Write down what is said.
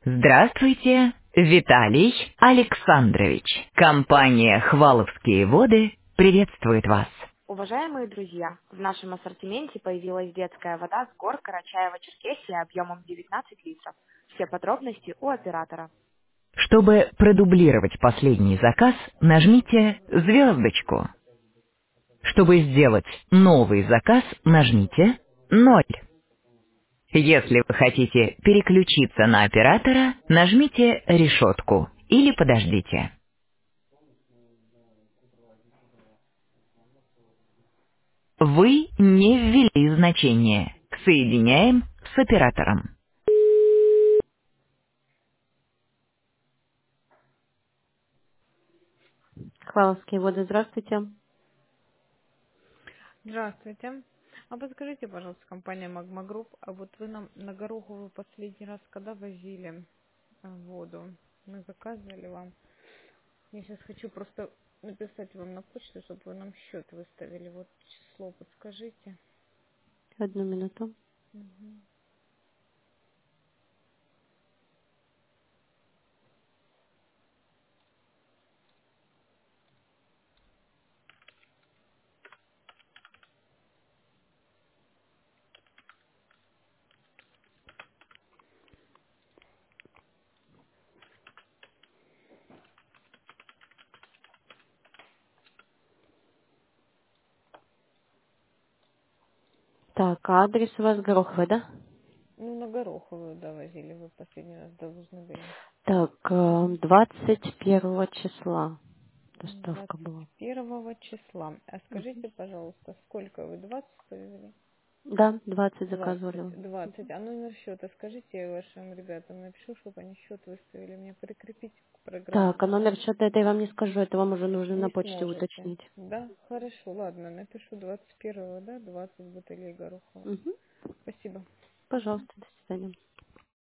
Здравствуйте, Виталий Александрович. Компания «Хваловские воды» приветствует вас. Уважаемые друзья, в нашем ассортименте появилась детская вода с гор Карачаево-Черкесия объемом 19 литров. Все подробности у оператора. Чтобы продублировать последний заказ, нажмите звездочку. Чтобы сделать новый заказ, нажмите 0. Если вы хотите переключиться на оператора, нажмите решетку или подождите. Вы не ввели значение. Соединяем с оператором. Хваловские воды, здравствуйте. Здравствуйте. А подскажите, пожалуйста, компания Магма Групп, а вот вы нам на Гороховую последний раз когда возили воду? Мы заказывали вам. Я сейчас хочу просто написать вам на почту, чтобы вы нам счет выставили. Вот число подскажите. Одну минуту. Мгм. Так, а адрес у вас Гороховый, да? Ну, на Гороховую, да, возили вы последний раз, должны были. Так, 21 числа доставка была. 21 числа. А скажите, пожалуйста, сколько вы? 20 повезли? Да, 20 заказывали. 20. А номер счета скажите я вашим ребятам напишу, чтобы они счет выставили, мне прикрепить к Так, а программе. номер счета это я вам не скажу, это вам уже нужно на Не почте сможете. уточнить. Да, хорошо, ладно, напишу 21-го, да, 20 бутылей Горохова. Угу. Спасибо. Пожалуйста, до свидания.